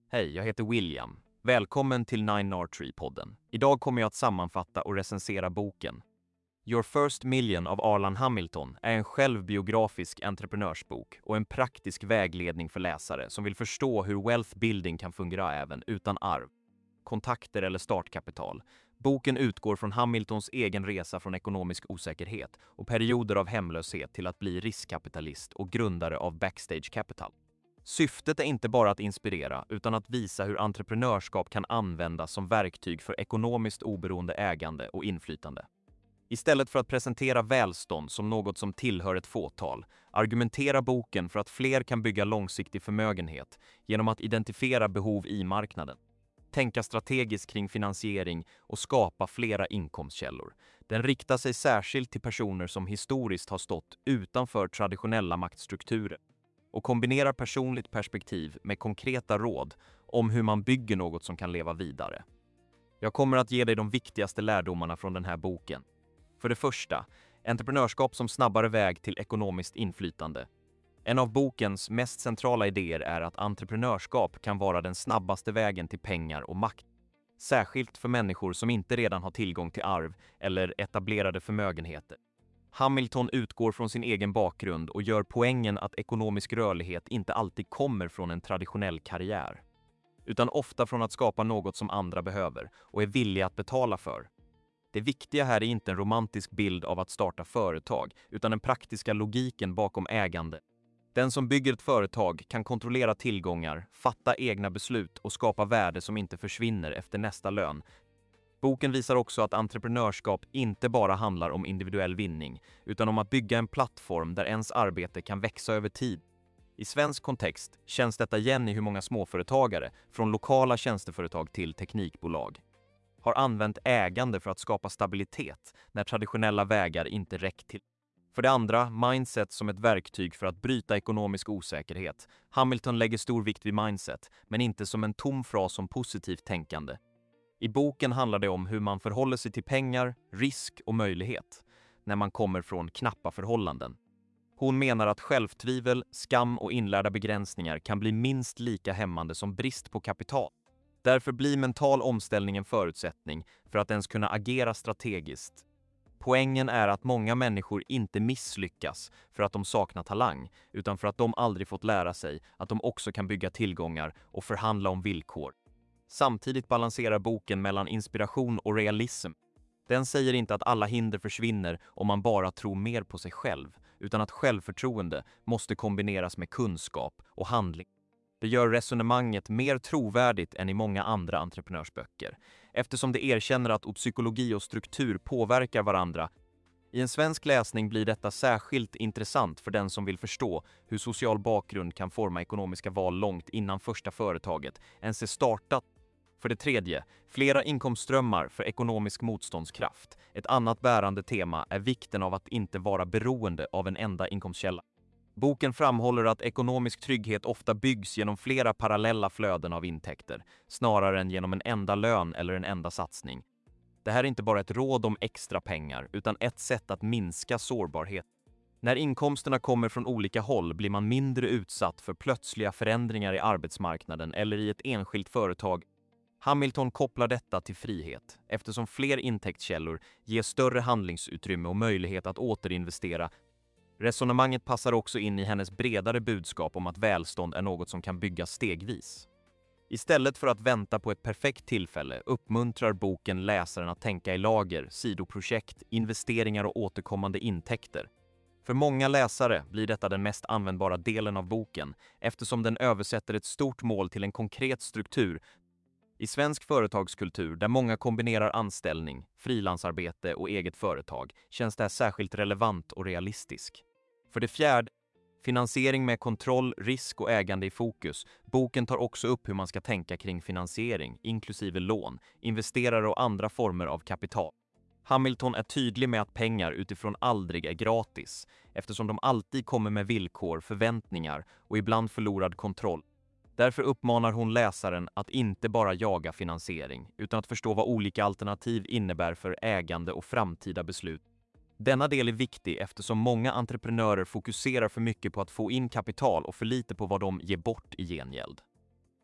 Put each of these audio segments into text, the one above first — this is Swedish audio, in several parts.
Hej, jag heter William. Välkommen till Nine Tree-podden. Idag kommer jag att sammanfatta och recensera boken. Your First Million av Arlan Hamilton är en självbiografisk entreprenörsbok och en praktisk vägledning för läsare som vill förstå hur wealth building kan fungera även utan arv, kontakter eller startkapital. Boken utgår från Hamiltons egen resa från ekonomisk osäkerhet och perioder av hemlöshet till att bli riskkapitalist och grundare av Backstage Capital. Syftet är inte bara att inspirera utan att visa hur entreprenörskap kan användas som verktyg för ekonomiskt oberoende ägande och inflytande. Istället för att presentera välstånd som något som tillhör ett fåtal, argumenterar boken för att fler kan bygga långsiktig förmögenhet genom att identifiera behov i marknaden, tänka strategiskt kring finansiering och skapa flera inkomstkällor. Den riktar sig särskilt till personer som historiskt har stått utanför traditionella maktstrukturer och kombinerar personligt perspektiv med konkreta råd om hur man bygger något som kan leva vidare. Jag kommer att ge dig de viktigaste lärdomarna från den här boken. För det första, entreprenörskap som snabbare väg till ekonomiskt inflytande. En av bokens mest centrala idéer är att entreprenörskap kan vara den snabbaste vägen till pengar och makt. Särskilt för människor som inte redan har tillgång till arv eller etablerade förmögenheter. Hamilton utgår från sin egen bakgrund och gör poängen att ekonomisk rörlighet inte alltid kommer från en traditionell karriär, utan ofta från att skapa något som andra behöver och är villiga att betala för. Det viktiga här är inte en romantisk bild av att starta företag, utan den praktiska logiken bakom ägande. Den som bygger ett företag kan kontrollera tillgångar, fatta egna beslut och skapa värde som inte försvinner efter nästa lön. Boken visar också att entreprenörskap inte bara handlar om individuell vinning, utan om att bygga en plattform där ens arbete kan växa över tid. I svensk kontext känns detta igen i hur många småföretagare, från lokala tjänsteföretag till teknikbolag, har använt ägande för att skapa stabilitet när traditionella vägar inte räckt till. För det andra, mindset som ett verktyg för att bryta ekonomisk osäkerhet. Hamilton lägger stor vikt vid mindset, men inte som en tom fras om positivt tänkande. I boken handlar det om hur man förhåller sig till pengar, risk och möjlighet när man kommer från knappa förhållanden. Hon menar att självtvivel, skam och inlärda begränsningar kan bli minst lika hämmande som brist på kapital. Därför blir mental omställning en förutsättning för att ens kunna agera strategiskt. Poängen är att många människor inte misslyckas för att de saknar talang, utan för att de aldrig fått lära sig att de också kan bygga tillgångar och förhandla om villkor. Samtidigt balanserar boken mellan inspiration och realism. Den säger inte att alla hinder försvinner om man bara tror mer på sig själv, utan att självförtroende måste kombineras med kunskap och handling. Det gör resonemanget mer trovärdigt än i många andra entreprenörsböcker, eftersom det erkänner att psykologi och struktur påverkar varandra. I en svensk läsning blir detta särskilt intressant för den som vill förstå hur social bakgrund kan forma ekonomiska val långt innan första företaget ens är startat. För det tredje, flera inkomstströmmar för ekonomisk motståndskraft. Ett annat bärande tema är vikten av att inte vara beroende av en enda inkomstkälla. Boken framhåller att ekonomisk trygghet ofta byggs genom flera parallella flöden av intäkter, snarare än genom en enda lön eller en enda satsning. Det här är inte bara ett råd om extra pengar, utan ett sätt att minska sårbarhet. När inkomsterna kommer från olika håll blir man mindre utsatt för plötsliga förändringar i arbetsmarknaden eller i ett enskilt företag. Hamilton kopplar detta till frihet, eftersom fler intäktskällor ger större handlingsutrymme och möjlighet att återinvestera. Resonemanget passar också in i hennes bredare budskap om att välstånd är något som kan byggas stegvis. Istället för att vänta på ett perfekt tillfälle uppmuntrar boken läsaren att tänka i lager, sidoprojekt, investeringar och återkommande intäkter. För många läsare blir detta den mest användbara delen av boken, eftersom den översätter ett stort mål till en konkret struktur. I svensk företagskultur, där många kombinerar anställning, frilansarbete och eget företag, känns det här särskilt relevant och realistisk. För det fjärde, finansiering med kontroll, risk och ägande i fokus. Boken tar också upp hur man ska tänka kring finansiering, inklusive lån, investerare och andra former av kapital. Hamilton är tydlig med att pengar utifrån aldrig är gratis, eftersom de alltid kommer med villkor, förväntningar och ibland förlorad kontroll. Därför uppmanar hon läsaren att inte bara jaga finansiering, utan att förstå vad olika alternativ innebär för ägande och framtida beslut. Denna del är viktig eftersom många entreprenörer fokuserar för mycket på att få in kapital och för lite på vad de ger bort i gengäld.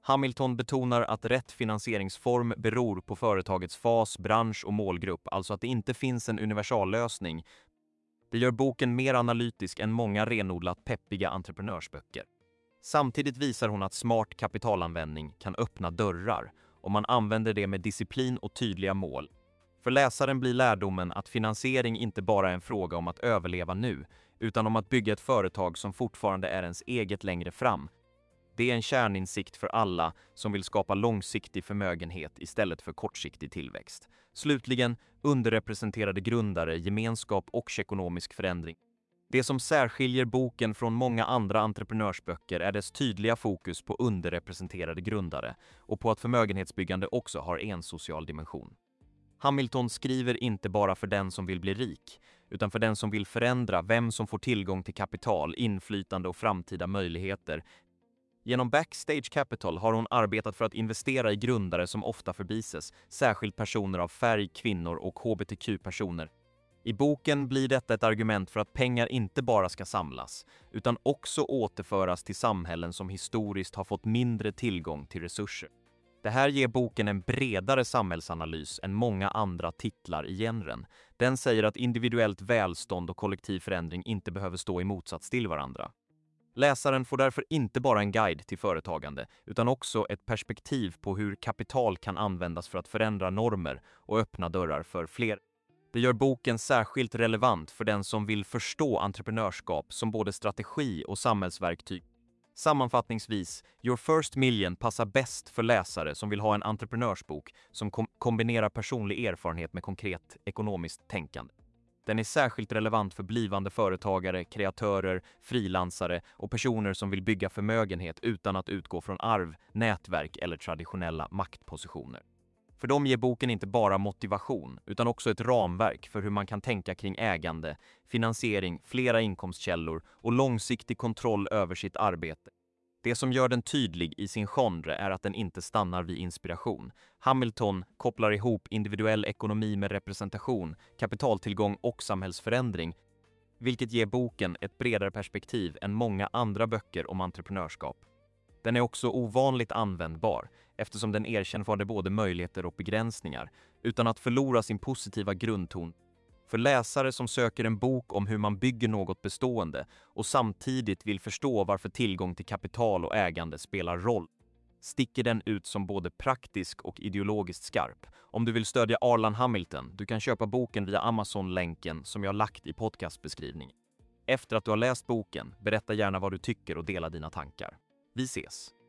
Hamilton betonar att rätt finansieringsform beror på företagets fas, bransch och målgrupp, alltså att det inte finns en universallösning. Det gör boken mer analytisk än många renodlat peppiga entreprenörsböcker. Samtidigt visar hon att smart kapitalanvändning kan öppna dörrar om man använder det med disciplin och tydliga mål. För läsaren blir lärdomen att finansiering inte bara är en fråga om att överleva nu, utan om att bygga ett företag som fortfarande är ens eget längre fram. Det är en kärninsikt för alla som vill skapa långsiktig förmögenhet istället för kortsiktig tillväxt. Slutligen, underrepresenterade grundare, gemenskap och ekonomisk förändring. Det som särskiljer boken från många andra entreprenörsböcker är dess tydliga fokus på underrepresenterade grundare och på att förmögenhetsbyggande också har en social dimension. Hamilton skriver inte bara för den som vill bli rik, utan för den som vill förändra vem som får tillgång till kapital, inflytande och framtida möjligheter. Genom Backstage Capital har hon arbetat för att investera i grundare som ofta förbises, särskilt personer av färg, kvinnor och hbtq-personer. I boken blir detta ett argument för att pengar inte bara ska samlas, utan också återföras till samhällen som historiskt har fått mindre tillgång till resurser. Det här ger boken en bredare samhällsanalys än många andra titlar i genren. Den säger att individuellt välstånd och kollektiv förändring inte behöver stå i motsats till varandra. Läsaren får därför inte bara en guide till företagande, utan också ett perspektiv på hur kapital kan användas för att förändra normer och öppna dörrar för fler. Det gör boken särskilt relevant för den som vill förstå entreprenörskap som både strategi och samhällsverktyg. Sammanfattningsvis, Your First Million passar bäst för läsare som vill ha en entreprenörsbok som kombinerar personlig erfarenhet med konkret ekonomiskt tänkande. Den är särskilt relevant för blivande företagare, kreatörer, frilansare och personer som vill bygga förmögenhet utan att utgå från arv, nätverk eller traditionella maktpositioner. För dem ger boken inte bara motivation, utan också ett ramverk för hur man kan tänka kring ägande, finansiering, flera inkomstkällor och långsiktig kontroll över sitt arbete. Det som gör den tydlig i sin genre är att den inte stannar vid inspiration. Hamilton kopplar ihop individuell ekonomi med representation, kapitaltillgång och samhällsförändring, vilket ger boken ett bredare perspektiv än många andra böcker om entreprenörskap. Den är också ovanligt användbar eftersom den erkänner både möjligheter och begränsningar utan att förlora sin positiva grundton. För läsare som söker en bok om hur man bygger något bestående och samtidigt vill förstå varför tillgång till kapital och ägande spelar roll, sticker den ut som både praktisk och ideologiskt skarp. Om du vill stödja Arlan Hamilton, du kan köpa boken via Amazon-länken som jag lagt i podcastbeskrivningen. Efter att du har läst boken, berätta gärna vad du tycker och dela dina tankar. Vi ses!